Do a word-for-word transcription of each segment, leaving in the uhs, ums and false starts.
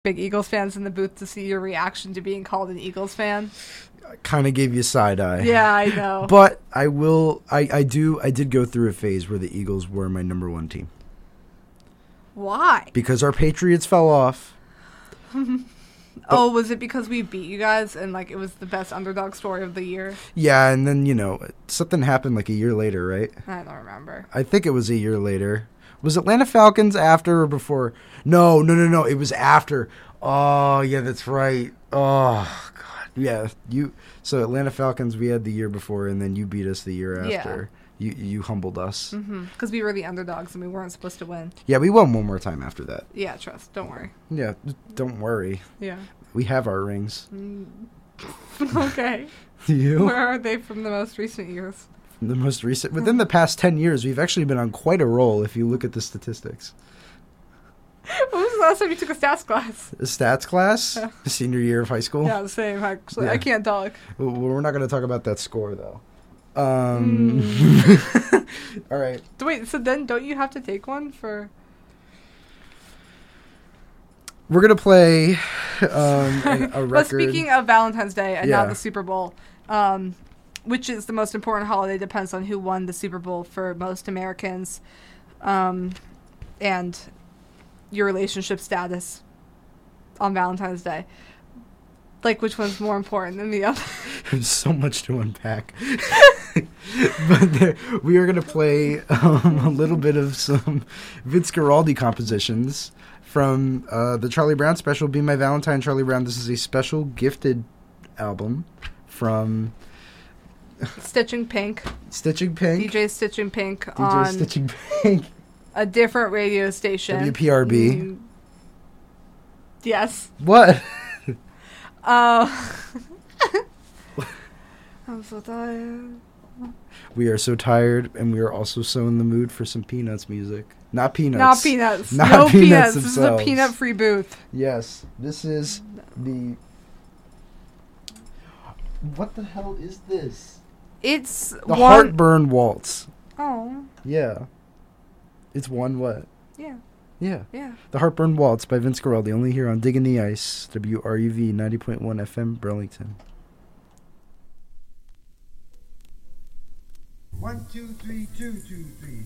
big Eagles fans in the booth to see your reaction to being called an Eagles fan. Kind of gave you side eye. Yeah, I know. But I will. I, I do. I did go through a phase where the Eagles were my number one team. Why? Because our Patriots fell off. Oh, was it because we beat you guys and like it was the best underdog story of the year? Yeah, and then you know something happened like a year later, right? I don't remember. I think it was a year later. Was Atlanta Falcons after or before? No, no, no, no. It was after. Oh, yeah, that's right. Oh, God. Yeah, you. So Atlanta Falcons, we had the year before, and then you beat us the year after. Yeah. You you humbled us. Because mm-hmm. we were the underdogs and we weren't supposed to win. Yeah, we won one more time after that. Yeah, trust. Don't worry. Yeah, don't worry. Yeah. We have our rings. Mm. Okay. You? Where are they from the most recent years? The most recent, within the past ten years, we've actually been on quite a roll if you look at the statistics. When was the last time you took a stats class? A stats class? Yeah. Senior year of high school? Yeah, the same, actually. Yeah. I can't talk. Well, we're not going to talk about that score, though. Um, mm. All right. So wait, so then don't you have to take one for... We're going to play um, a, a record. But speaking of Valentine's Day and yeah. not the Super Bowl... Um, which is the most important holiday depends on who won the Super Bowl for most Americans, um, and your relationship status on Valentine's Day. Like, which one's more important than the other? There's so much to unpack. But there, we are going to play um, a little bit of some Vince Guaraldi compositions from uh, the Charlie Brown special, Be My Valentine, Charlie Brown. This is a special gifted album from... Stitching Pink. Stitching Pink. D J Stitching Pink D J on Stitching Pink. A different radio station. W P R B. Mm, yes. What? Uh, I'm so tired. We are so tired, and we are also so in the mood for some Peanuts music. Not Peanuts. Not Peanuts. Not no Peanuts, Peanuts. themselves. This is a peanut-free booth. Yes. This is the... What the hell is this? It's the one... Heartburn Waltz. Oh. Yeah. It's one what? Yeah. Yeah. Yeah. The Heartburn Waltz by Vince Guaraldi, only here on Digging the Ice, W R U V ninety point one F M, Burlington. One, two, three, two, two, three.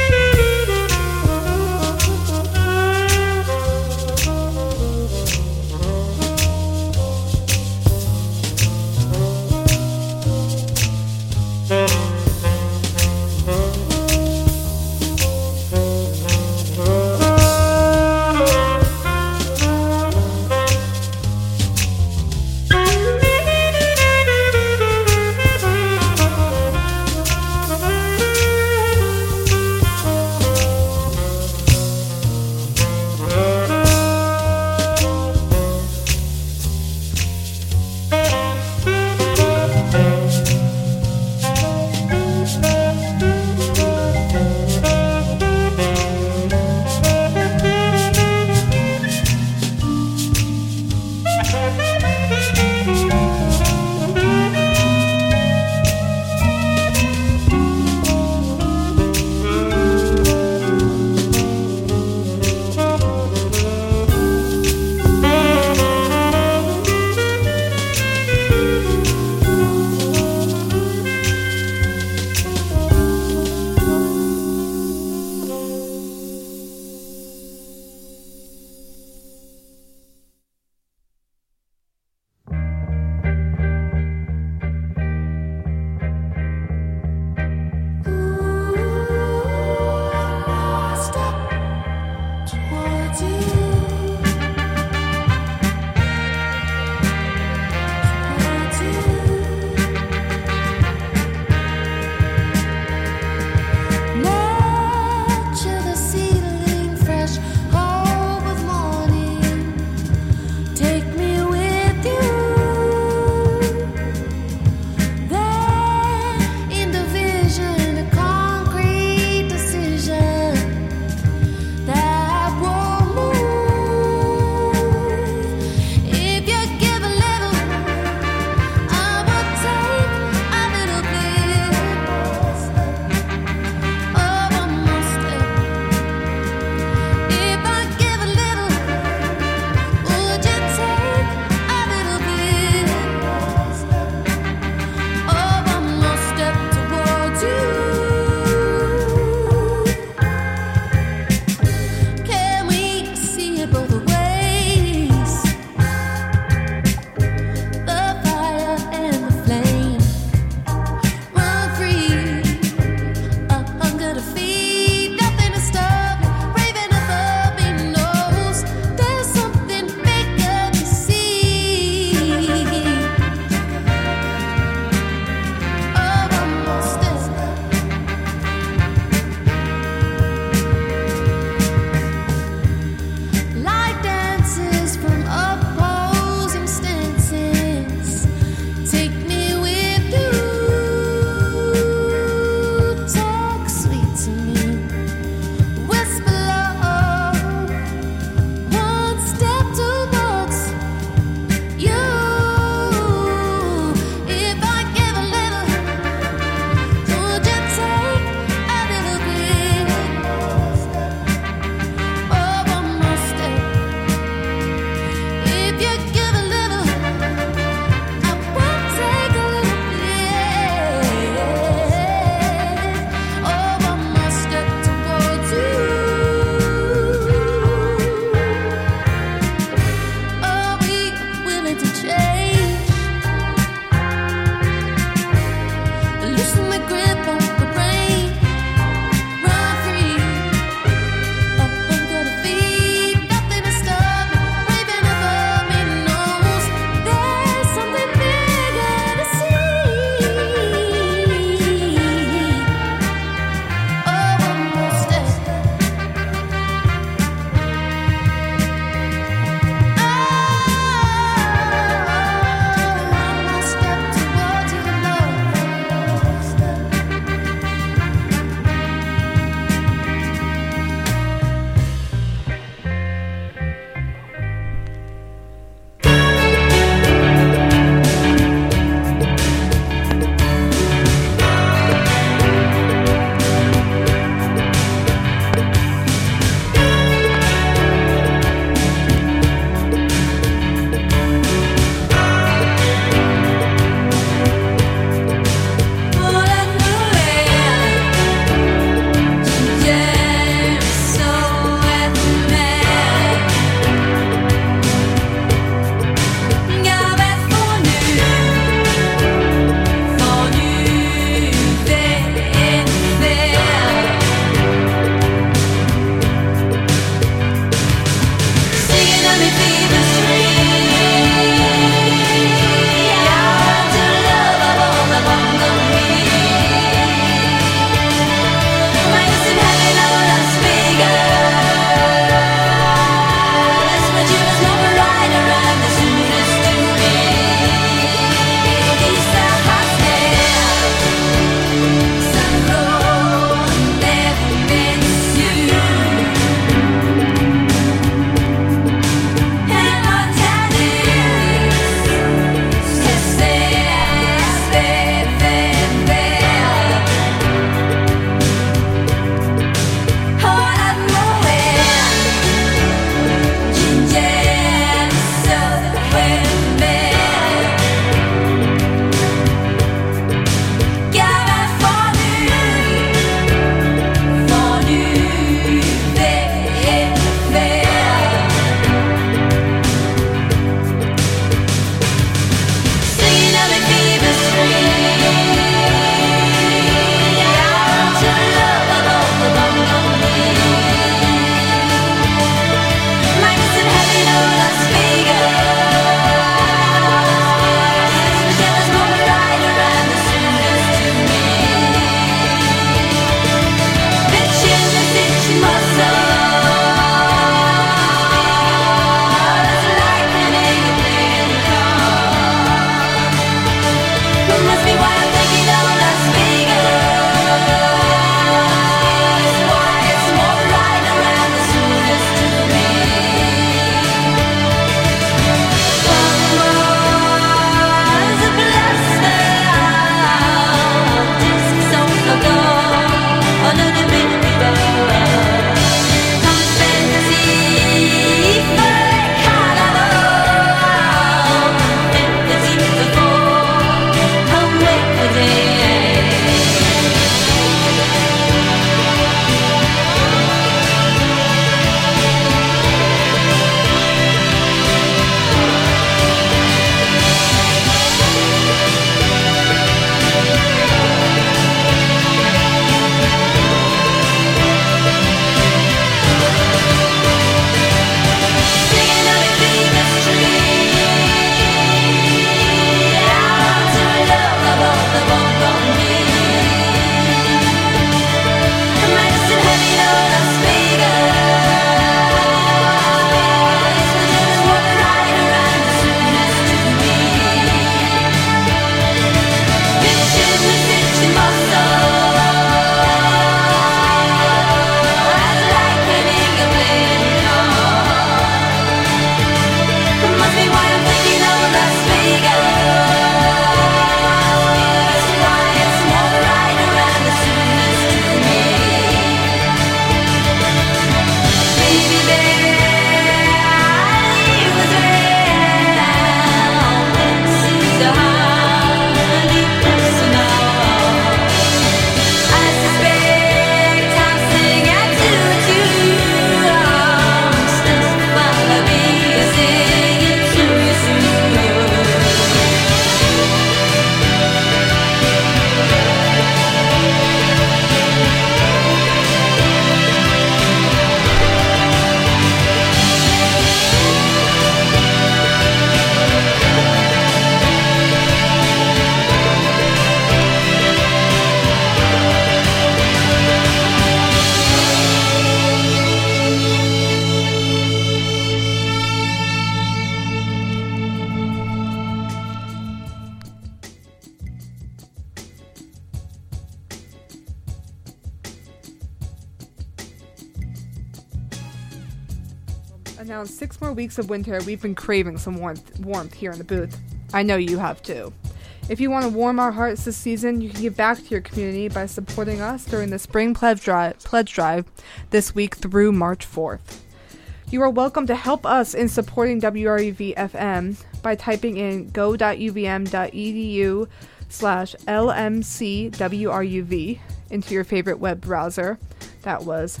And now in six more weeks of winter, we've been craving some warmth, warmth here in the booth. I know you have too. If you want to warm our hearts this season, you can give back to your community by supporting us during the Spring Pledge Drive, pledge drive this week through March fourth. You are welcome to help us in supporting W R U V F M by typing in go.uvm.edu slash lmcwruv into your favorite web browser. That was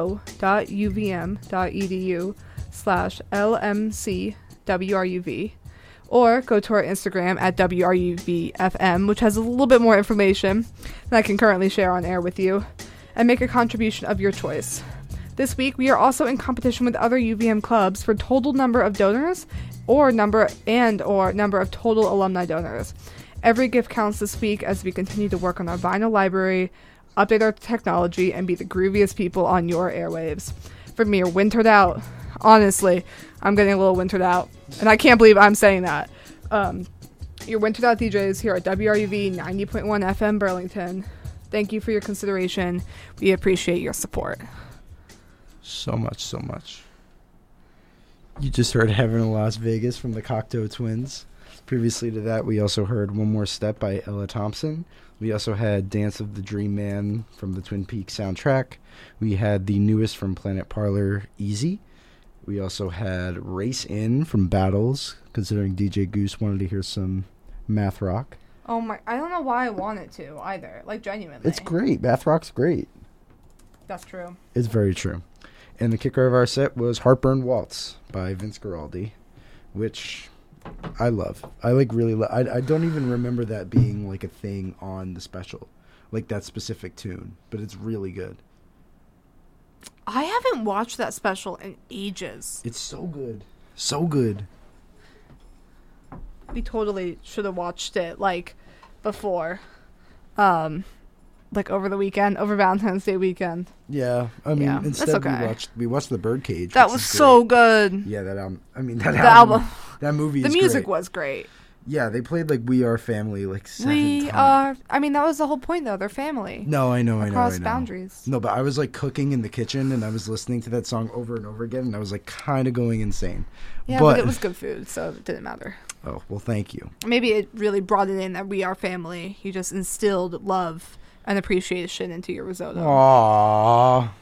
go.uvm.edu slash lmcwruv. Or go to our Instagram at W R U V F M, which has a little bit more information than I can currently share on air with you, and make a contribution of your choice. This week, we are also in competition with other U V M clubs for total number of donors or number and or number of total alumni donors. Every gift counts this week as we continue to work on our vinyl library, update our technology, and be the grooviest people on your airwaves. For me, you're wintered out. Honestly, I'm getting a little wintered out. And I can't believe I'm saying that. Um, your wintered out D Js here at W R U V ninety point one F M Burlington. Thank you for your consideration. We appreciate your support. So much, so much. You just heard Heaven in Las Vegas from the Cocteau Twins. Previously to that, we also heard One More Step by Ella Thompson. We also had Dance of the Dream Man from the Twin Peaks soundtrack. We had the newest from Planet Parlor, Easy. We also had Race In from Battles, considering D J Goose wanted to hear some math rock. Oh my, I don't know why I wanted to either. Like, genuinely. It's great. Math rock's great. That's true. It's very true. And the kicker of our set was Heartburn Waltz by Vince Guaraldi, which I love. I like really love. I, I don't even remember that being like a thing on the special, like that specific tune, but it's really good. I haven't watched that special in ages. It's so good. So good. We totally should have watched it, like, before. Um, like, over the weekend, over Valentine's Day weekend. Yeah. I mean, Yeah, instead that's okay. we watched we watched The Birdcage. That which was is so great. good. Yeah, that album. I mean, that The album. album. That movie The is music great. was great. Yeah, they played, like, We Are Family, like, seven We times. are, I mean, that was the whole point, though. They're family. No, I know, I know, Across I know. boundaries. No, but I was like cooking in the kitchen and I was listening to that song over and over again and I was like kind of going insane. Yeah, but, but it was good food, so it didn't matter. Oh, well, thank you. Maybe it really brought it in that we are family. You just instilled love and appreciation into your risotto. Aww.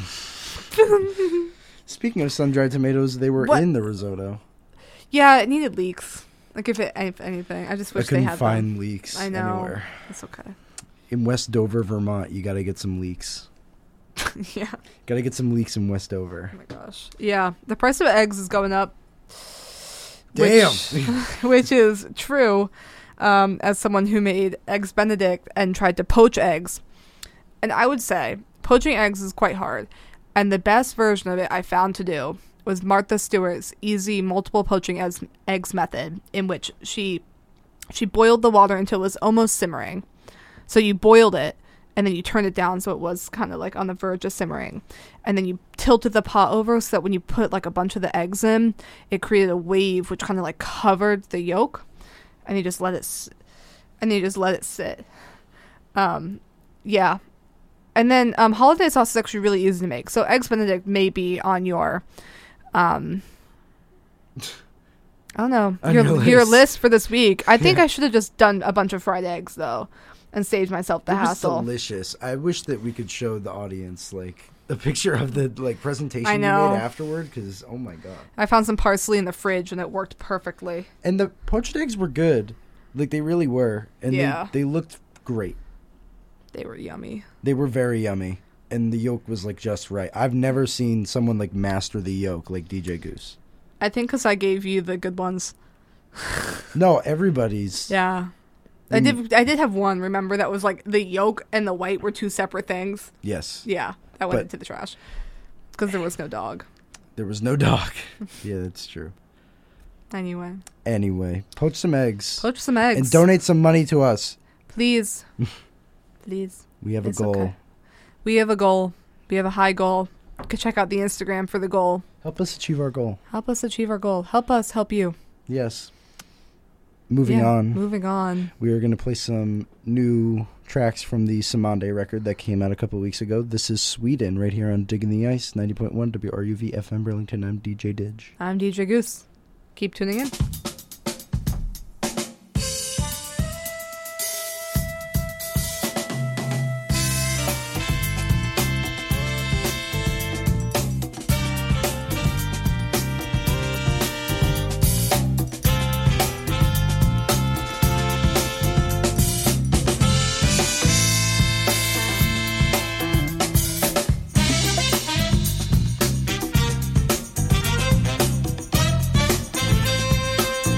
Speaking of sun-dried tomatoes, they were What? in the risotto. Yeah, it needed leeks. Like, if it, if anything, I just I wish they couldn't had find them. leeks I know. anywhere. It's okay. In West Dover, Vermont, you got to get some leeks. Yeah. Got to get some leeks in West Dover. Oh my gosh. Yeah, the price of eggs is going up. Damn. Which, which is true, um, as someone who made Eggs Benedict and tried to poach eggs. And I would say poaching eggs is quite hard. And the best version of it I found to do was Martha Stewart's easy multiple poaching eggs, eggs method, in which she she boiled the water until it was almost simmering. So you boiled it, and then you turned it down so it was kind of like on the verge of simmering. And then you tilted the pot over so that when you put like a bunch of the eggs in, it created a wave which kind of like covered the yolk. And you just let it, s- and you just let it sit. Um, yeah. And then um, holiday sauce is actually really easy to make. So Eggs Benedict may be on your, um, I don't know, On your, your your list. list for this week. I think Yeah. I should have just done a bunch of fried eggs though, and saved myself the It was hassle. delicious. I wish that we could show the audience like a picture of the like presentation I you know. made afterward because oh my god. I found some parsley in the fridge and it worked perfectly. And the poached eggs were good. Like, they really were. And Yeah. they, they looked great. They were yummy. They were very yummy. And the yolk was, like, just right. I've never seen someone, like, master the yolk like D J Goose. I think because I gave you the good ones. No, everybody's. Yeah. I And- did I did have one, remember, that was like the yolk and the white were two separate things. Yes. Yeah, that went But- into the trash. Because there was no dog. There was no dog. Yeah, that's true. Anyway. Anyway, poach some eggs. Poach some eggs. And donate some money to us. Please. Please. We have a It's goal. okay. We have a goal. We have a high goal. You can check out the Instagram for the goal. Help us achieve our goal. Help us achieve our goal. Help us help you. Yes. moving Yeah, on, Moving on. we are going to play some new tracks from the Samande record that came out a couple weeks ago. This is Sweden right here on Digging the Ice, ninety point one W R U V F M Burlington. I'm D J Didge. I'm D J Goose. Keep tuning in. Thank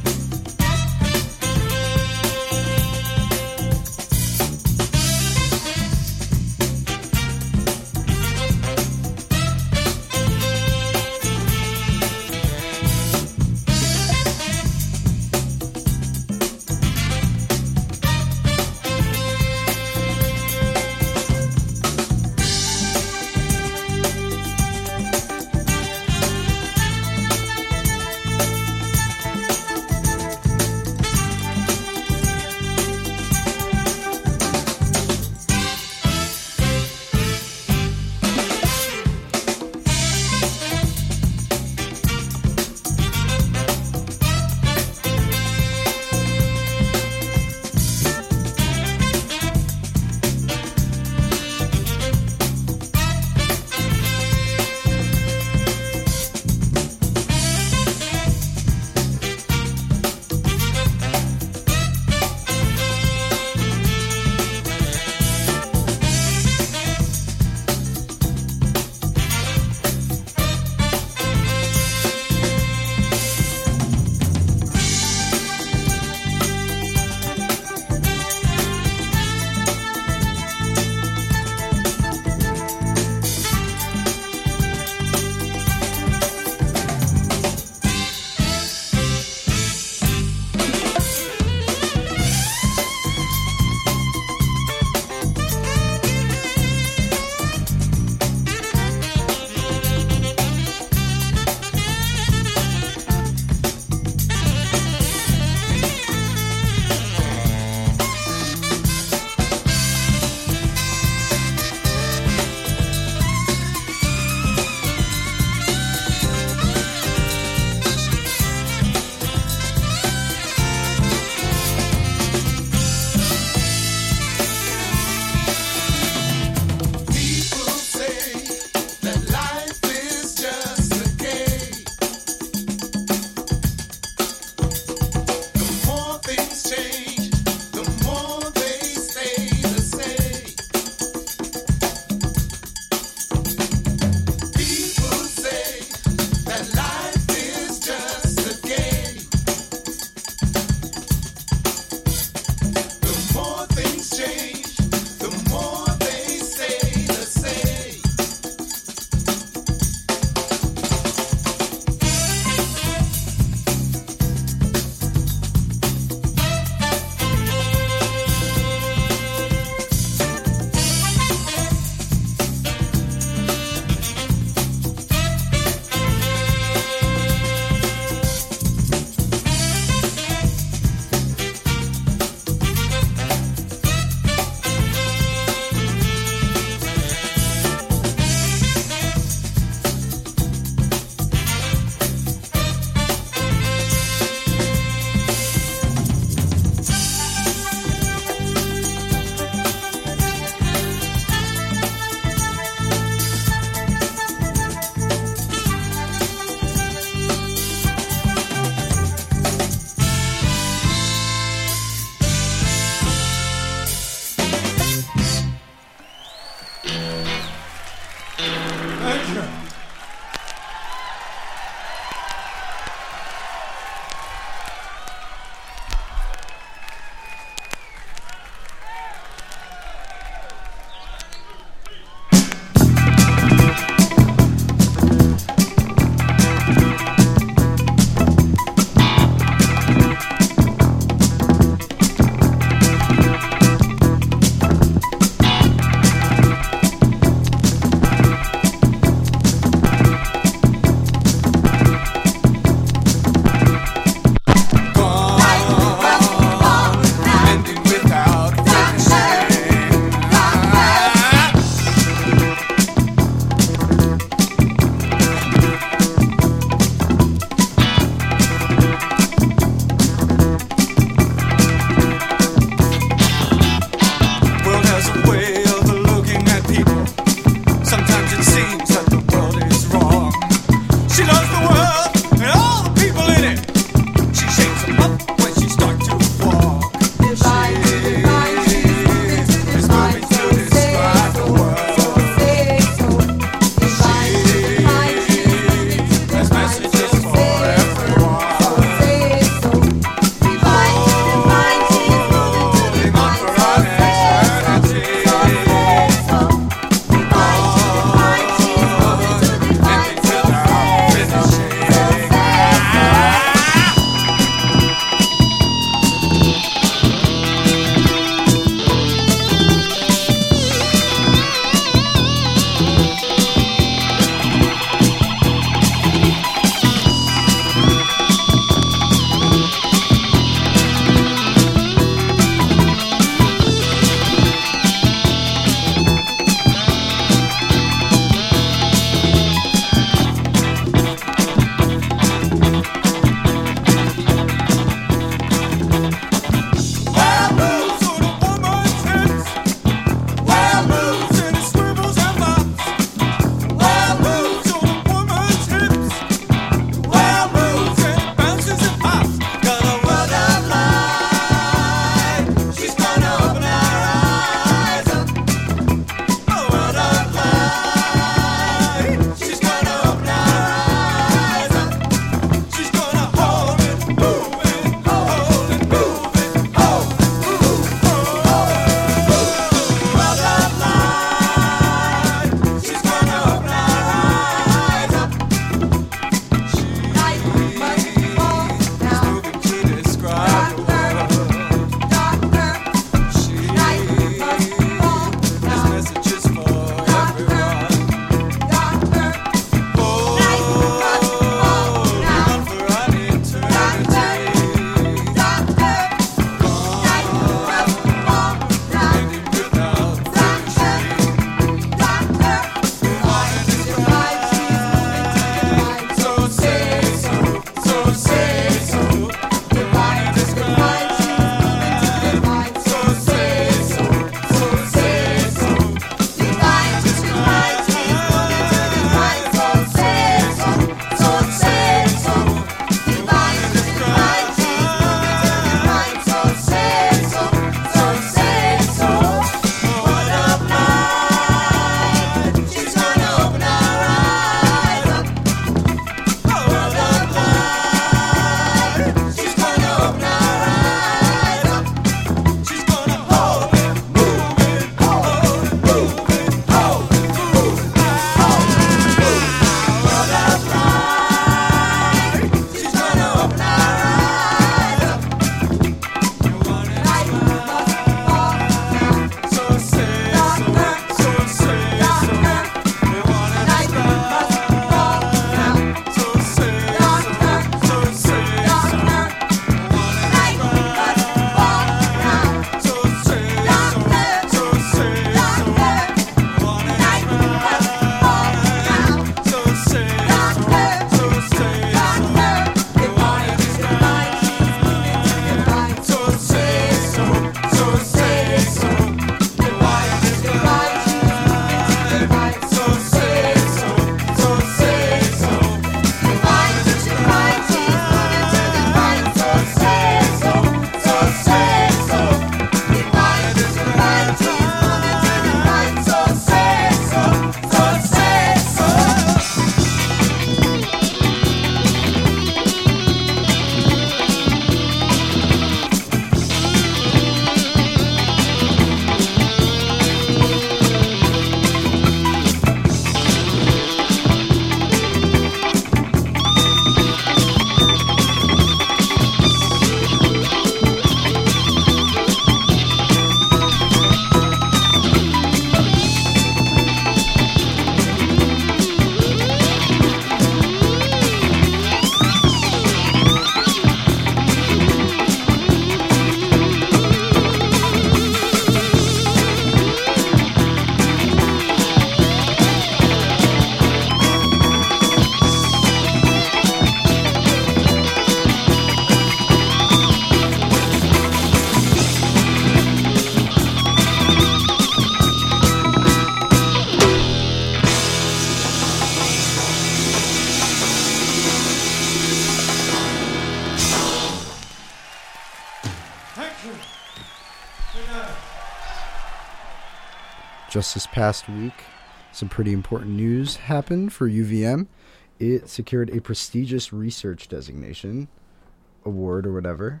Just this past week, some pretty important news happened for U V M. It secured a prestigious research designation, award or whatever.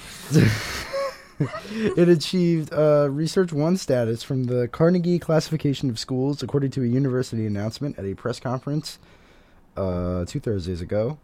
It achieved uh, Research One status from the Carnegie Classification of Schools, according to a university announcement at a press conference uh, two Thursdays ago.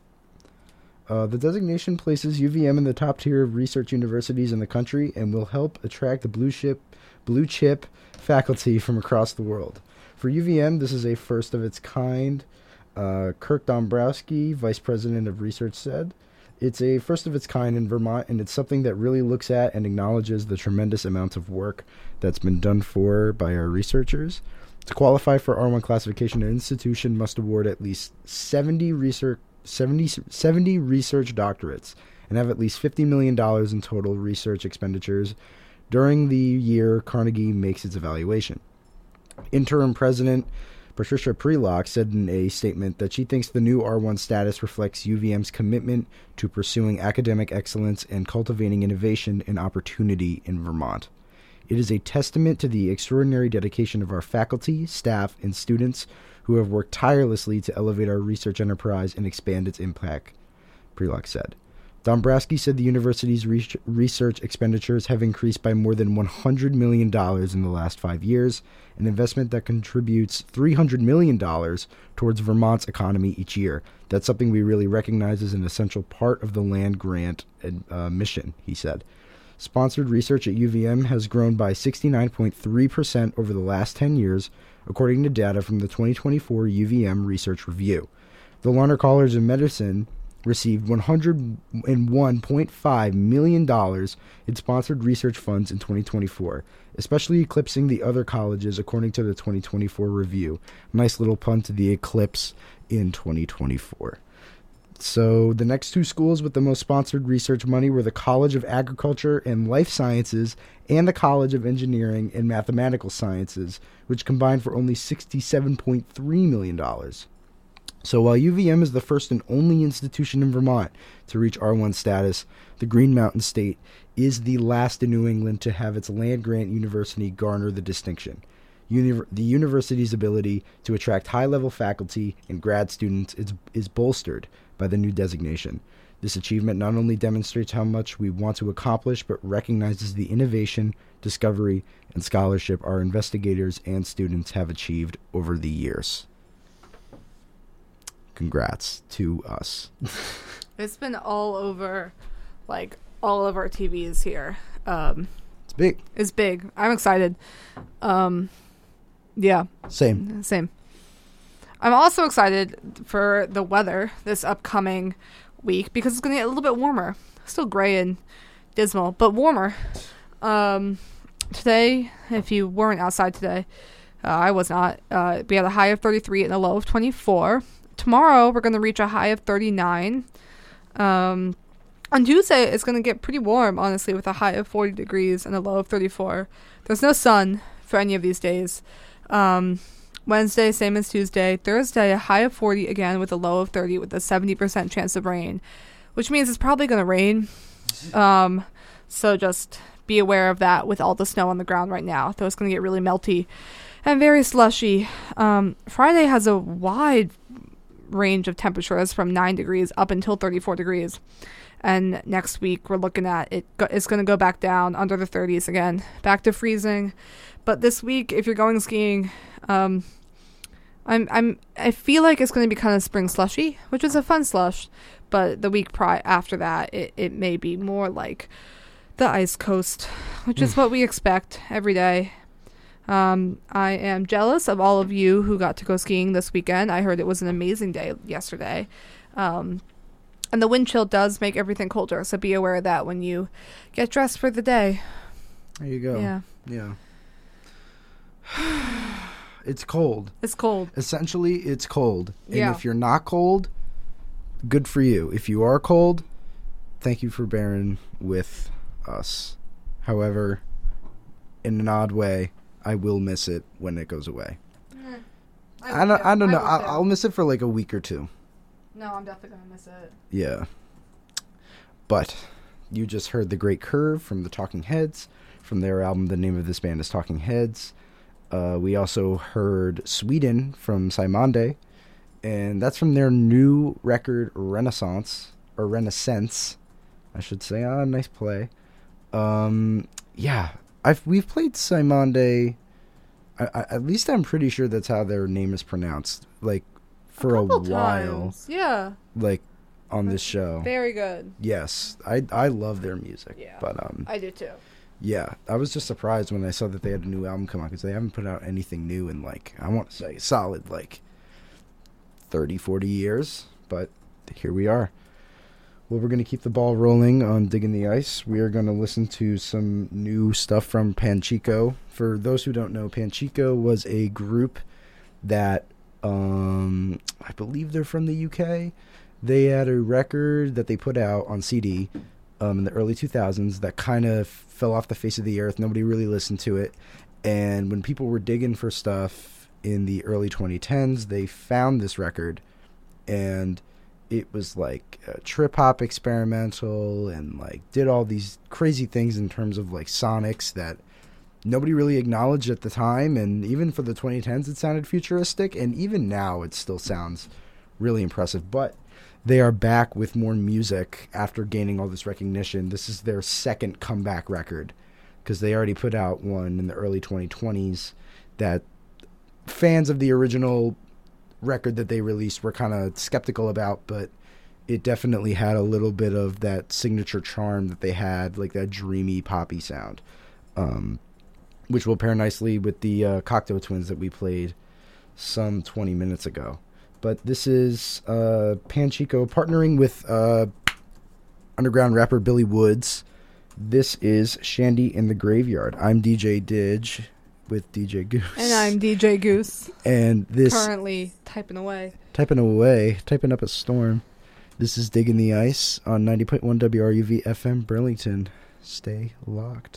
Uh, the designation places U V M in the top tier of research universities in the country and will help attract the blue chip, blue chip faculty from across the world. For U V M, this is a first of its kind. Uh, Kirk Dombrowski, vice president of research, said, "It's a first of its kind in Vermont, and it's something that really looks at and acknowledges the tremendous amount of work that's been done for by our researchers. To qualify for R one classification, an institution must award at least seventy research seventy, seventy research doctorates and have at least fifty million dollars in total research expenditures during the year Carnegie makes its evaluation." Interim President Patricia Prelock said in a statement that she thinks the new R one status reflects U V M's commitment to pursuing academic excellence and cultivating innovation and opportunity in Vermont. "It is a testament to the extraordinary dedication of our faculty, staff, and students who have worked tirelessly to elevate our research enterprise and expand its impact," Prelock said. Dombrowski said the university's re- research expenditures have increased by more than one hundred million dollars in the last five years, an investment that contributes three hundred million dollars towards Vermont's economy each year. "That's something we really recognize as an essential part of the land grant uh, mission," he said. Sponsored research at U V M has grown by sixty-nine point three percent over the last ten years, according to data from the twenty twenty-four U V M Research Review. The Larner College of Medicine received one hundred one point five million dollars in sponsored research funds in twenty twenty-four, especially eclipsing the other colleges according to the twenty twenty-four review. Nice little pun to the eclipse in twenty twenty-four. So the next two schools with the most sponsored research money were the College of Agriculture and Life Sciences and the College of Engineering and Mathematical Sciences, which combined for only sixty-seven point three million dollars. So while U V M is the first and only institution in Vermont to reach R one status, the Green Mountain State is the last in New England to have its land-grant university garner the distinction. Uni- the university's ability to attract high-level faculty and grad students is, is bolstered by the new designation. This achievement not only demonstrates how much we want to accomplish, but recognizes the innovation, discovery, and scholarship our investigators and students have achieved over the years. Congrats to us. It's been all over, like, all of our T Vs here. Um, It's big. it's big. I'm excited. Um, yeah. Same. Same. I'm also excited for the weather this upcoming week because it's going to get a little bit warmer. Still gray and dismal, but warmer. Um, today, if you weren't outside today, uh, I was not. Uh, we had a high of thirty-three and a low of twenty-four. Tomorrow, we're going to reach a high of thirty-nine. Um, on Tuesday, it's going to get pretty warm, honestly, with a high of forty degrees and a low of thirty-four. There's no sun for any of these days. Um, Wednesday, same as Tuesday. Thursday, a high of forty again with a low of thirty with a seventy percent chance of rain, which means it's probably going to rain. Um, so just be aware of that with all the snow on the ground right now. Though it's going to get really melty and very slushy. Um, Friday has a wide range of temperatures from nine degrees up until thirty-four degrees. And next week, we're looking at it. Go- it's going to go back down under the thirties again, back to freezing. But this week, if you're going skiing, um, I'm I'm I feel like it's going to be kind of spring slushy, which is a fun slush. But the week pri- after that, it, it may be more like the ice coast, which is what we expect every day. Um, I am jealous of all of you who got to go skiing this weekend. I heard it was an amazing day yesterday. Um, and the wind chill does make everything colder, so be aware of that when you get dressed for the day. There you go. Yeah. Yeah. It's cold. It's cold. Essentially, it's cold. And Yeah. if you're not cold, good for you. If you are cold, thank you for bearing with us. However, in an odd way, I will miss it when it goes away. Mm, I don't. I don't know. will I'll, too. I'll miss it for like a week or two. No, I'm definitely gonna miss it. Yeah. But you just heard The Great Curve from the Talking Heads, from their album. The name of this band is Talking Heads. Uh, we also heard Sweden from Simonde, and that's from their new record Renaissance, or Renaissance, I should say. Ah, nice play. Um, yeah, I've we've played Simonde. I, I, at least I'm pretty sure that's how their name is pronounced. Like for a, a while, times. Yeah, like on this show. Very good. Yes, I I love their music. Yeah, but um, I do too. Yeah, I was just surprised when I saw that they had a new album come out because they haven't put out anything new in, like, I want to say solid, like, thirty, forty years. But here we are. Well, we're going to keep the ball rolling on Digging the Ice. We are going to listen to some new stuff from Panchico. For those who don't know, Panchico was a group that, um, I believe they're from the U K. They had a record that they put out on C D um, in the early two thousands that kind of fell off the face of the earth. Nobody really listened to it. And when people were digging for stuff in the early twenty tens, they found this record, and it was like a trip hop experimental and like did all these crazy things in terms of like sonics that nobody really acknowledged at the time. And even for the twenty tens, it sounded futuristic. And even now it still sounds really impressive. But they are back with more music after gaining all this recognition. This is their second comeback record because they already put out one in the early twenty twenties that fans of the original record that they released were kind of skeptical about, but it definitely had a little bit of that signature charm that they had, like that dreamy poppy sound, um, which will pair nicely with the uh, Cocteau Twins that we played some twenty minutes ago. But this is uh, Panchico partnering with uh, underground rapper Billy Woods. This is Shandy in the Graveyard. I'm D J Didge with D J Goose. And I'm D J Goose. And this... Currently typing away. Typing away. Typing up a storm. This is Digging the Ice on ninety point one W R U V F M Burlington. Stay locked.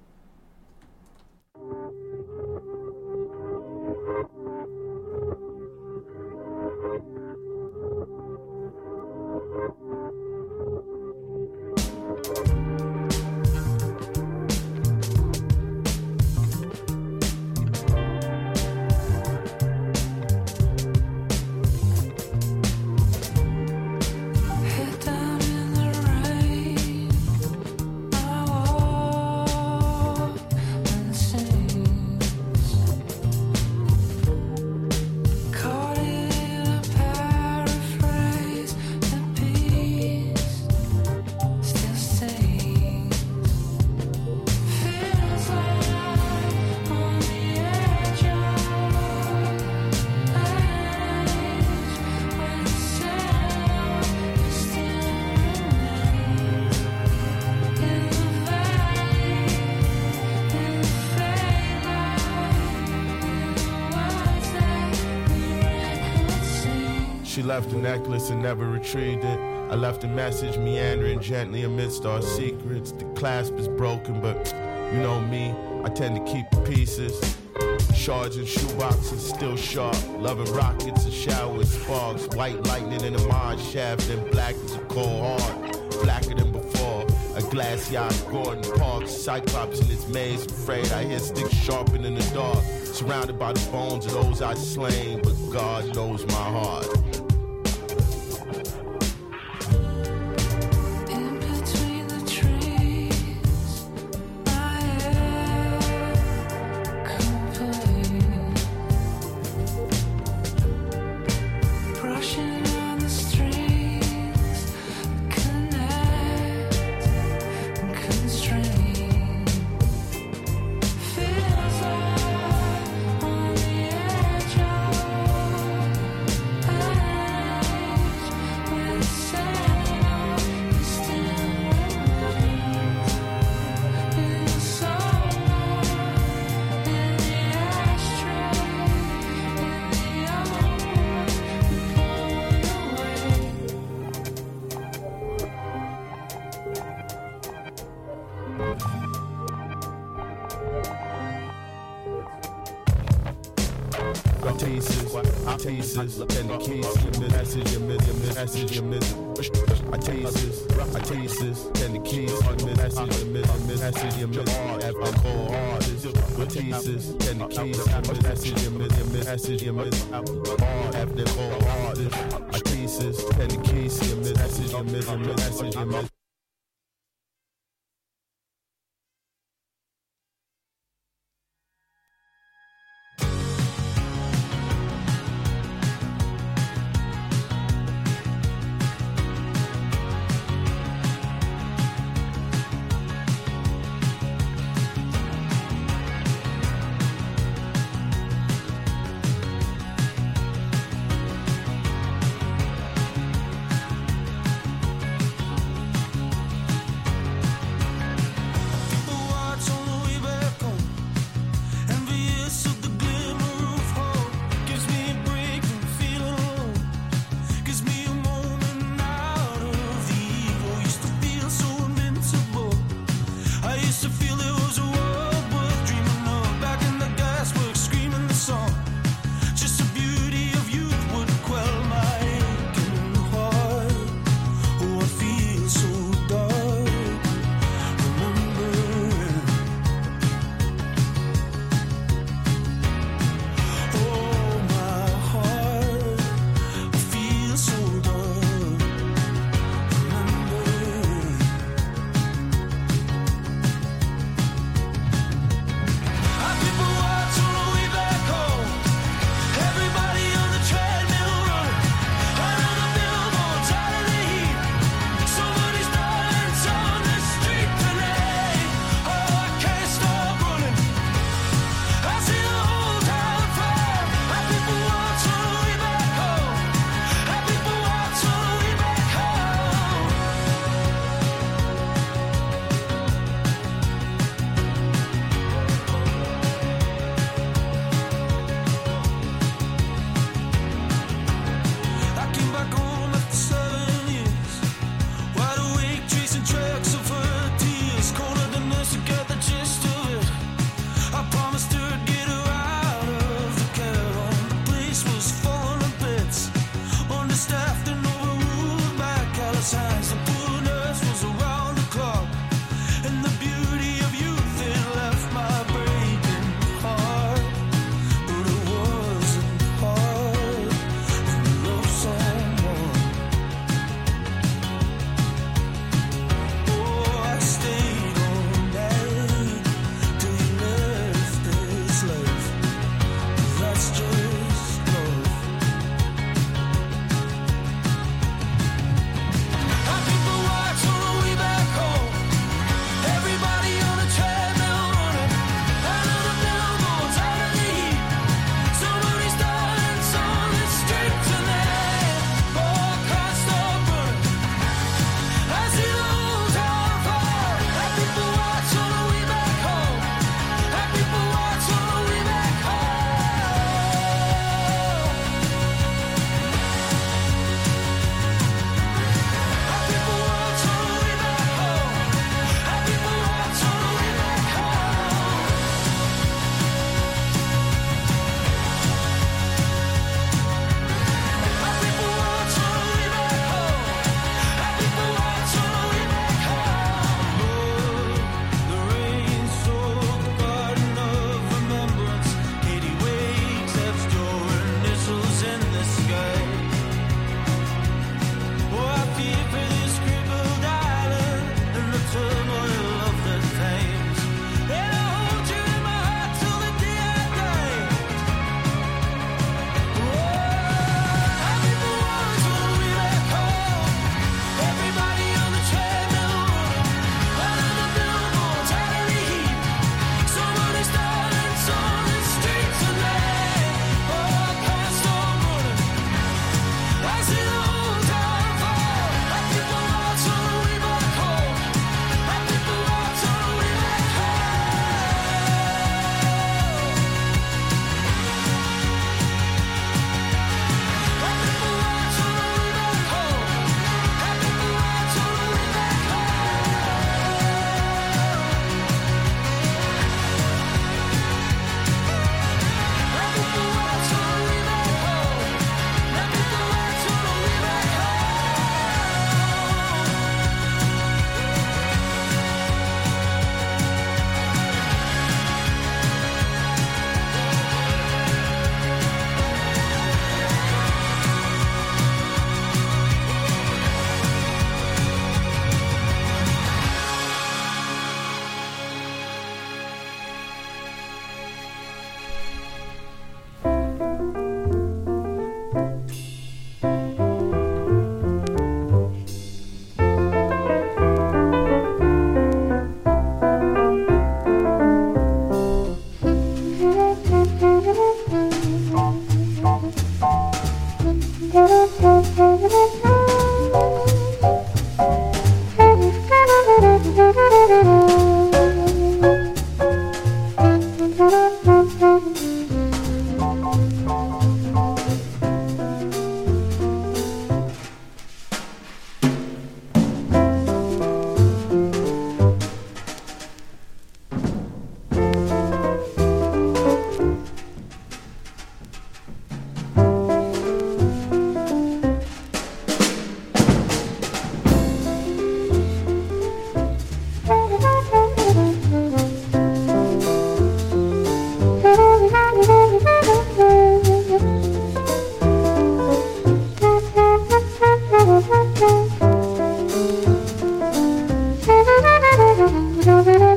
She left a necklace and never retrieved it. I left a message meandering gently amidst our secrets. The clasp is broken, but you know me, I tend to keep the pieces. Shards and shoeboxes still sharp. Loving rockets and showers, sparks. White lightning in a mine shaft and black as a cold heart. Blacker than before. A glass yacht, Gordon Park. Cyclops in his maze, afraid I hear sticks sharpened in the dark. Surrounded by the bones of those I slain, but God knows my heart. I I teases, I teases, and the keys, your message, your message, your message, I teases, I teases, and the keys, your message, your message, your message, after cold artists, I teases, and the keys, your message, your message, your message, after cold artists, I teases, and the keys, your message, your message, your message.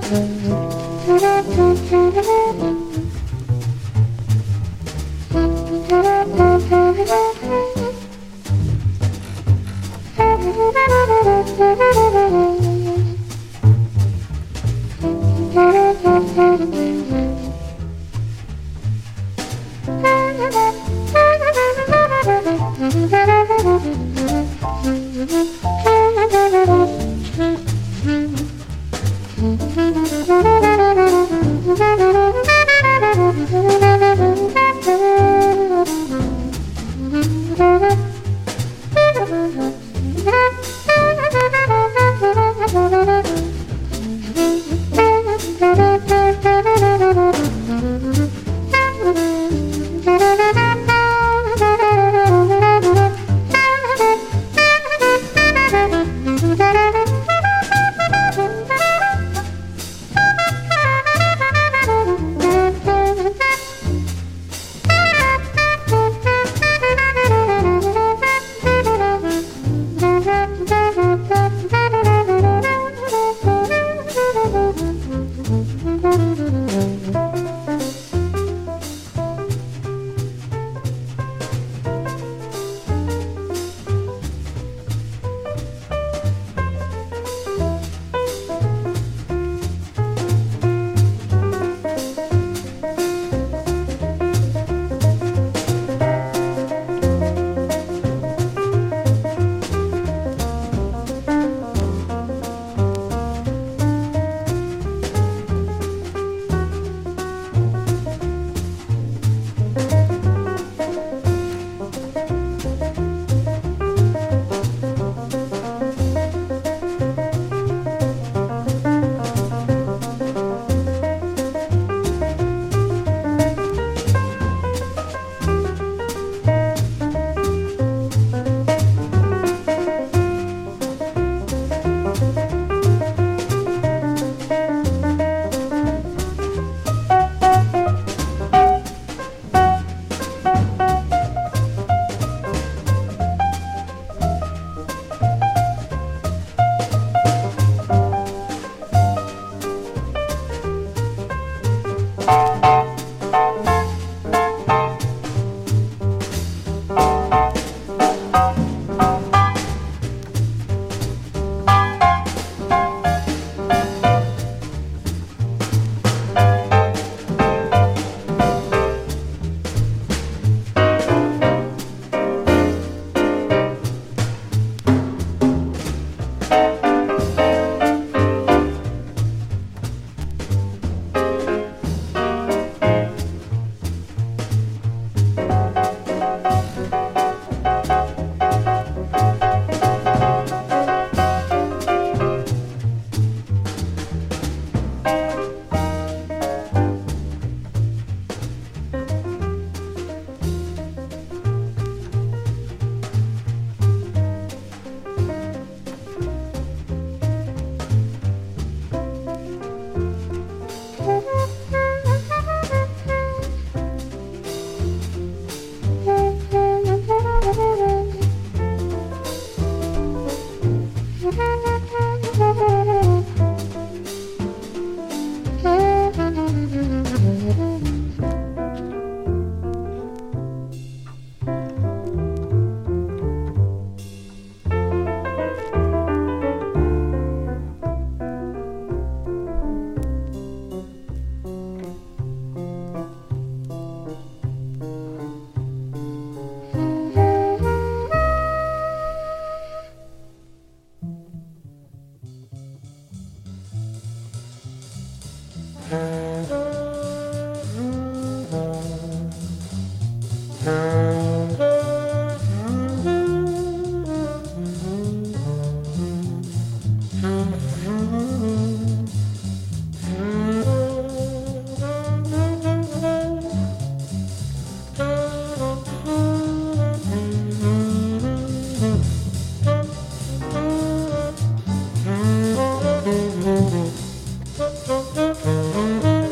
Thank you.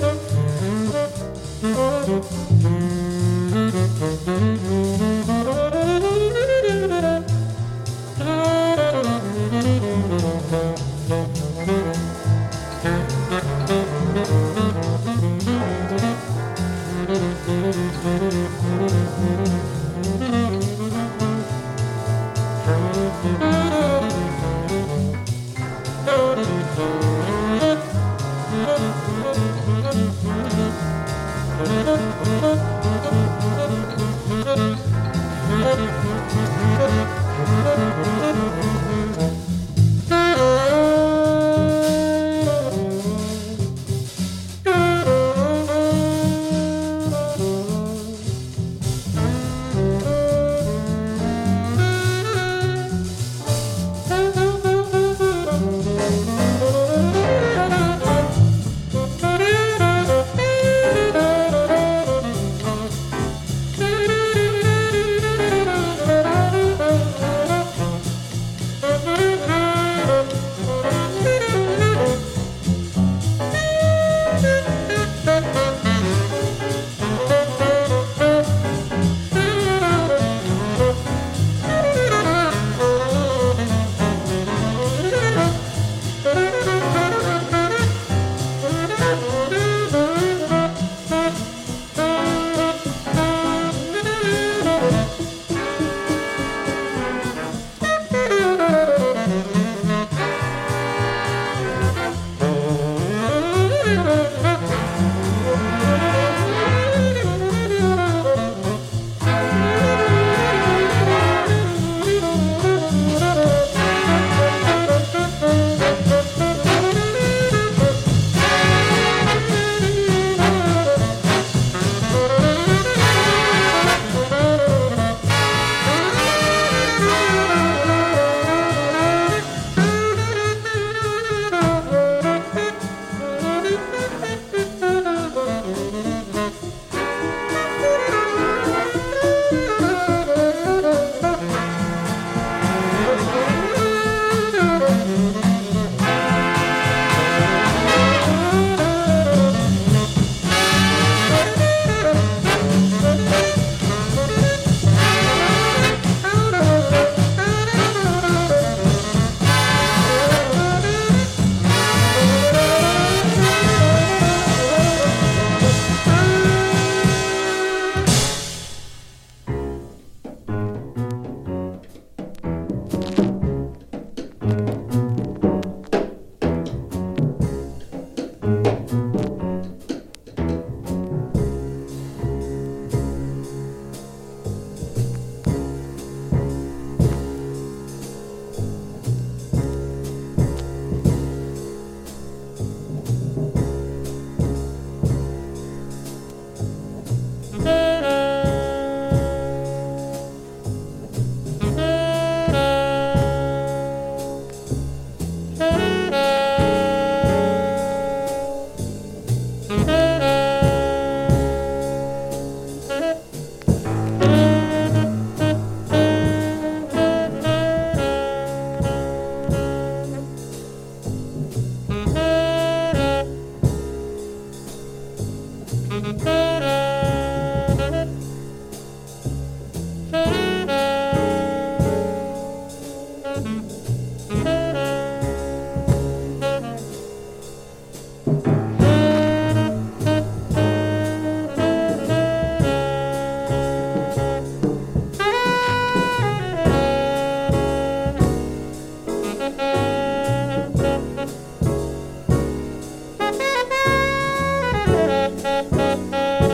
Thank you.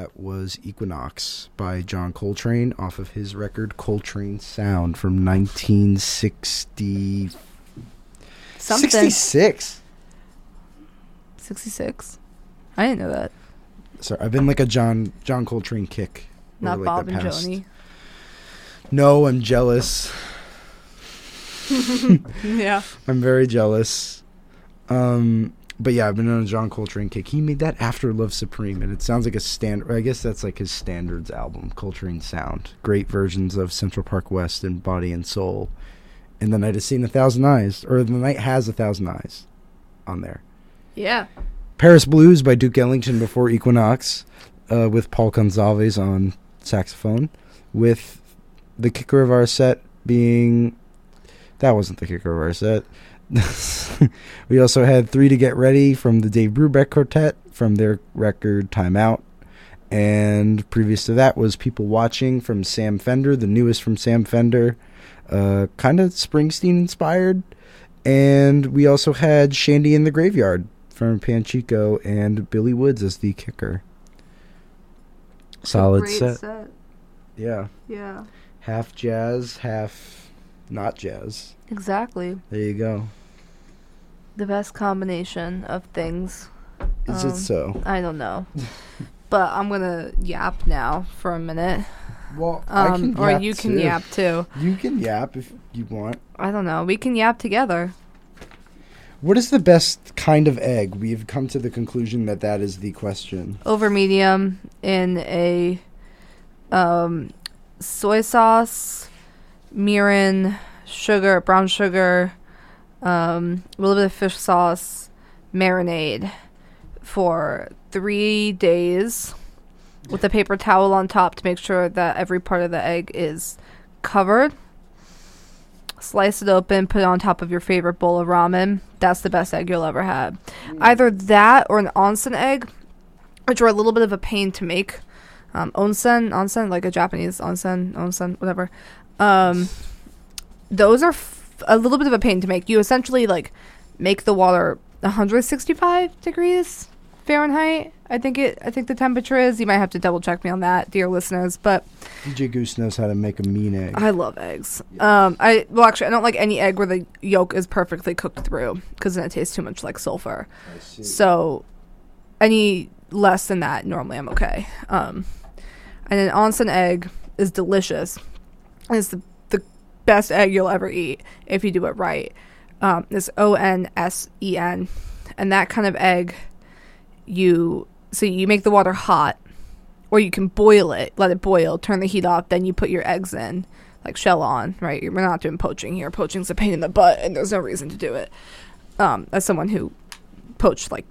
that was Equinox by John Coltrane off of his record Coltrane Sound from nineteen sixty. Something. sixty-six. sixty-six? I didn't know that. Sorry, I've been like a John John Coltrane kick. Not over, like, Bob the and past- Joni. No, I'm jealous. Yeah. I'm very jealous. Um, but yeah, I've been on a John Coltrane kick. He made that after Love Supreme, and it sounds like a standard. I guess that's like his standards album, Coltrane Sound. Great versions of Central Park West and Body and Soul. And The Night Has Seen a Thousand Eyes, or The Night Has a Thousand Eyes on there. Yeah. Paris Blues by Duke Ellington before Equinox, uh, with Paul Gonzalez on saxophone, with the kicker of our set being... That wasn't the kicker of our set. We also had Three to Get Ready from the Dave Brubeck Quartet from their record Time Out. And previous to that was People Watching from Sam Fender, the newest from Sam Fender. Uh, kind of Springsteen inspired. And we also had Shandy in the Graveyard from Panchico and Billy Woods as the kicker. Solid Great set. set. Yeah. Yeah. Half jazz, half not jazz. Exactly. There you go. The best combination of things. Is Um, it so? I don't know. But I'm going to yap now for a minute. Well, Um, or you can yap too. You can yap if you want. I don't know. We can yap together. What is the best kind of egg? We've come to the conclusion that that is the question. Over medium in a um, soy sauce, mirin, sugar, brown sugar, um, a little bit of fish sauce, marinade for three days with a paper towel on top to make sure that every part of the egg is covered. Slice it open, put it on top of your favorite bowl of ramen. That's the best egg you'll ever have. Either that or an onsen egg, which are a little bit of a pain to make. Um, onsen, onsen, like a Japanese onsen, onsen, whatever. Um, those are f- a little bit of a pain to make. You essentially like make the water one hundred sixty-five degrees Fahrenheit. I think it. I think the temperature is. You might have to double check me on that, dear listeners. But D J Goose knows how to make a mean egg. I love eggs. Um, I well, actually, I don't like any egg where the yolk is perfectly cooked through because then it tastes too much like sulfur. I see. So, any less than that, normally I'm okay. Um, and an onsen egg is delicious. It's the the best egg you'll ever eat if you do it right. Um, it's O N S E N, and that kind of egg, you so you make the water hot. Or you can boil it, let it boil, turn the heat off, then you put your eggs in, like shell on, right? We're not doing poaching here. Poaching's a pain in the butt, and there's no reason to do it. Um, as someone who poached like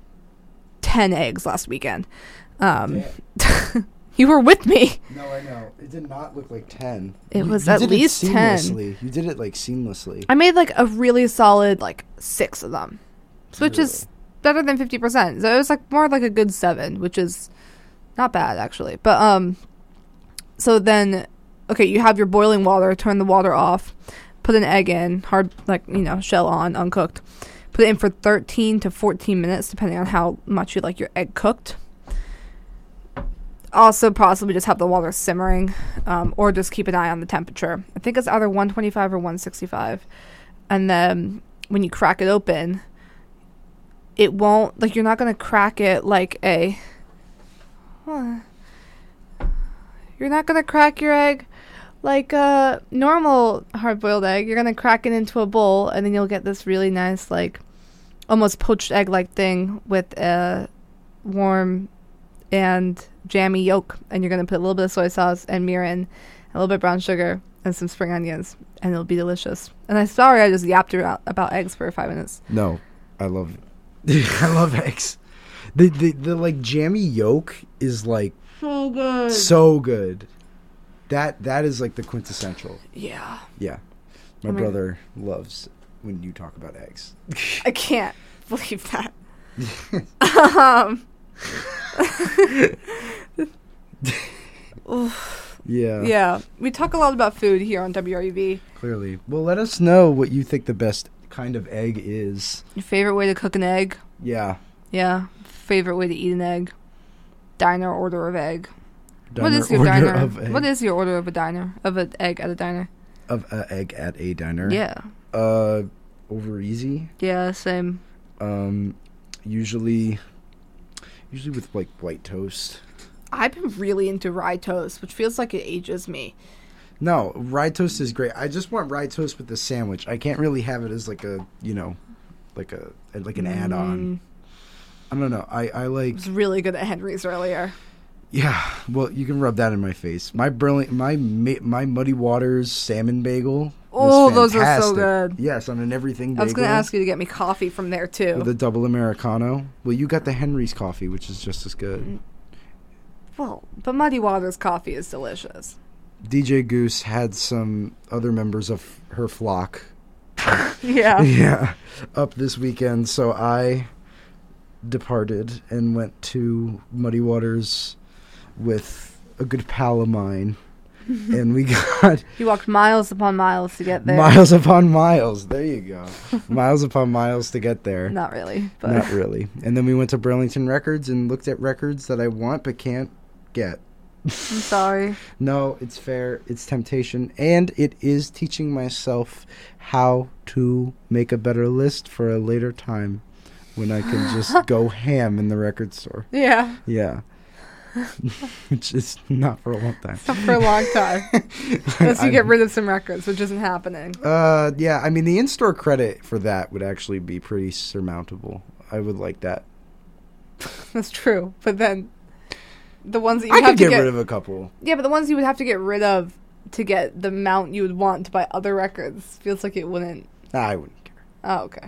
ten eggs last weekend. Um, you were with me. No, I know. It did not look like ten. It You- was you at did least it ten. seamlessly. You did it like seamlessly. I made like a really solid like six of them, which is Really? better than fifty percent. So it was like more like a good seven, which is not bad actually. But um, so then, okay, you have your boiling water. Turn the water off. Put an egg in, hard like you know shell on, uncooked. Put it in for thirteen to fourteen minutes, depending on how much you like your egg cooked. Also, possibly just have the water simmering, um, or just keep an eye on the temperature. I think it's either one twenty-five or one sixty-five. And then when you crack it open, it won't, like, you're not going to crack it like a, huh. You're not going to crack your egg like a normal hard-boiled egg. You're going to crack it into a bowl, and then you'll get this really nice, like, almost poached egg-like thing with a warm and jammy yolk, and you're going to put a little bit of soy sauce and mirin, a little bit of brown sugar, and some spring onions, and it'll be delicious. And I'm sorry I just yapped about, about eggs for five minutes. No, I love I love eggs. The, the the like jammy yolk is like So good. so good. That that is like the quintessential. Yeah. Yeah. My Oh my- brother loves when you talk about eggs. I can't believe that. um, Yeah. yeah. We talk a lot about food here on W R U V. Clearly. Well, let us know what you think the best kind of egg is. Your favorite way to cook an egg? Yeah. Yeah. Favorite way to eat an egg? diner order of egg. Diner what is your order diner? of egg. What is your order of a diner of an egg at a diner? Of uh, egg at a diner? Yeah. Uh, over easy. Yeah, same. Um, usually, usually with like white toast. I've been really into rye toast, which feels like it ages me. No, rye toast is great. I just want rye toast with the sandwich. I can't really have it as like a, you know, like a like an add-on. I don't know. I I I like. was really good at Henry's earlier. Yeah, well, you can rub that in my face. My brilliant, my ma- my Muddy Waters salmon bagel. Oh, was those are so fantastic. good. Yes, on an everything bagel. I was going to ask you to get me coffee from there, too. with a double Americano. Well, you got the Henry's coffee, which is just as good. Well, but Muddy Waters coffee is delicious. D J Goose had some other members of her flock. Yeah. yeah, up this weekend, so I departed and went to Muddy Waters with a good pal of mine, and we got You walked miles upon miles to get there. miles upon miles. There you go, miles upon miles to get there. Not really, but Not really. And then we went to Burlington Records and looked at records that I want but can't get. I'm sorry. No, it's fair. It's temptation. And it is teaching myself how to make a better list for a later time when I can just go ham in the record store. Yeah. Yeah. Which is not for a long time. Not for a long time. Unless you get rid of some records, which isn't happening. Uh, yeah, I mean, the in-store credit for that would actually be pretty surmountable. I would like that. That's true. But then the ones that you I have could to get, get rid of a couple. Yeah, but the ones you would have to get rid of to get the amount you would want to buy other records feels like it wouldn't. Nah, I wouldn't care. Oh, okay.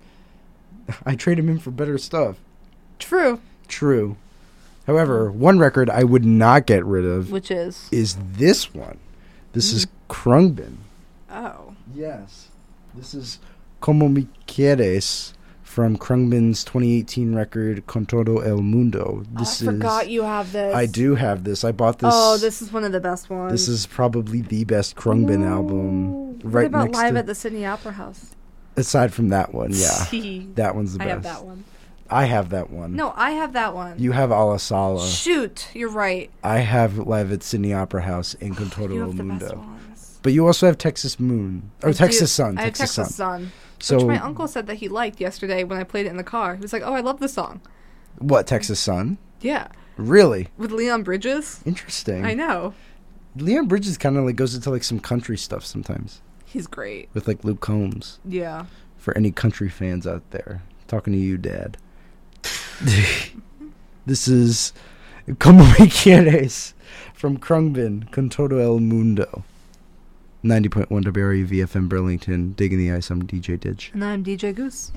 I trade them in for better stuff. True. True. However, one record I would not get rid of Which is? is this one. This is Krungbin. Oh. Yes. This is Como Me Quieres from Krungbin's twenty eighteen record Con Todo El Mundo. This Oh, I is, forgot you have this. I do have this. I bought this. Oh, this is one of the best ones. This is probably the best Krungbin album. What Right about next Live to, at the Sydney Opera House? Aside from that one, yeah. That one's the I best. have that one. I have that one. No, I have that one. You have Ala Sala. Shoot, you're right. I have Live at Sydney Opera House in Con Todo You El have the best Mundo. ones. But you also have Texas Moon. Or I Texas do- Sun. I have Texas, Texas Sun. Sun. So, which my uncle said that he liked yesterday when I played it in the car. He was like, "Oh, I love the song." what, Texas Sun? Yeah, Really? with Leon Bridges. Interesting. I know. Leon Bridges kind of like goes into like some country stuff sometimes He's great. with like Luke Combs. Yeah. For any country fans out there, talking to you, Dad. This is Como Me Quieres from Krungbin, Con Todo El Mundo. ninety point one W R U V F M Burlington, Digging the Ice. I'm D J Ditch. And I'm D J Goose.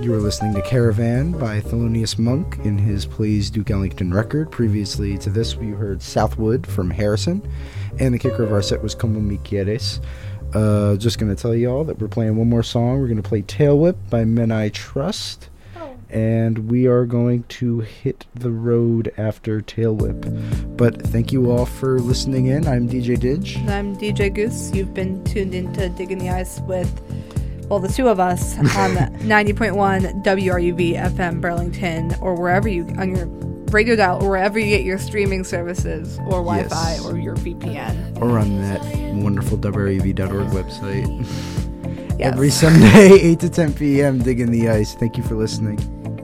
You were listening to Caravan by Thelonious Monk in his Plays Duke Ellington record. Previously to this, we heard Southwood from Harrison, and the kicker of our set was Como Me Quieres. Uh, just going to tell you all that we're playing one more song. We're going to play Tail Whip by Men I Trust, oh. and we are going to hit the road after Tail Whip. But thank you all for listening in. I'm D J Didge. And I'm D J Goose. You've been tuned into Digging the Ice with, well, the two of us on ninety point one W R U V F M Burlington, or wherever you, on your radio dial, or wherever you get your streaming services, or Wi-Fi, yes. or your V P N. Or on that wonderful W R U V dot org website. Yes. Every Sunday, eight to ten p.m., Digging the Ice. Thank you for listening.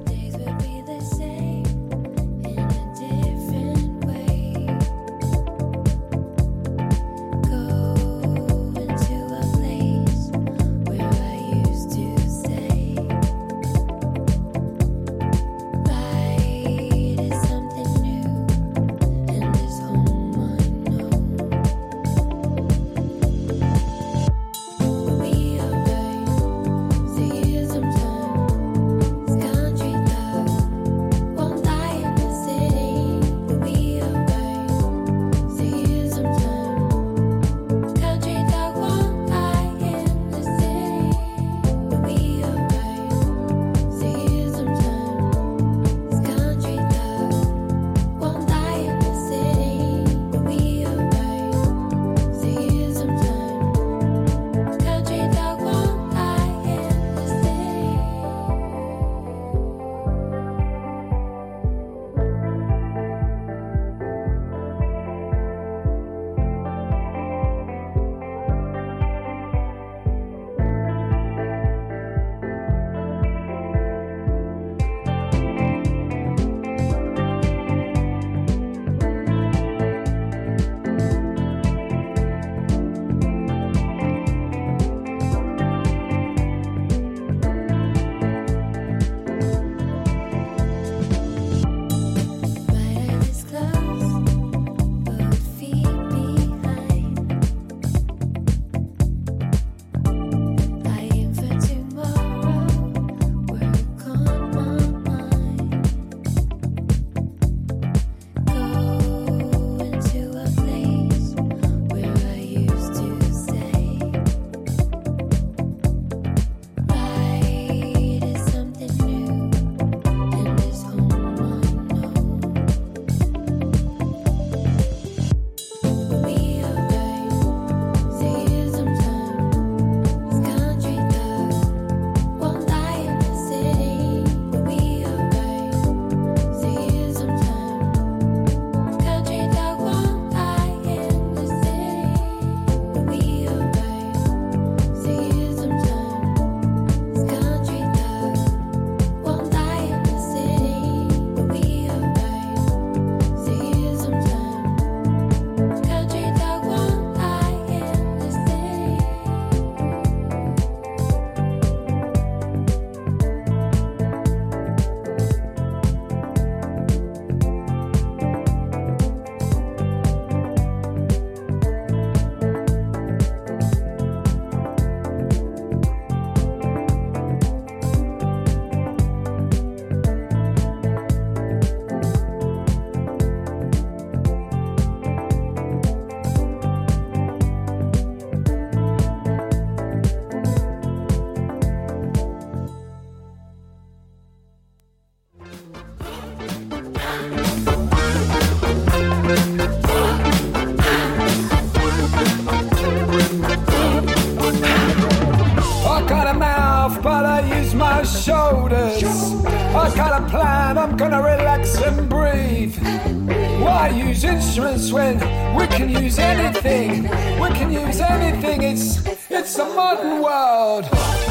shoulders. I got a plan, I'm gonna relax and breathe. Why use instruments when we can use anything? We can use anything, it's, it's a modern world.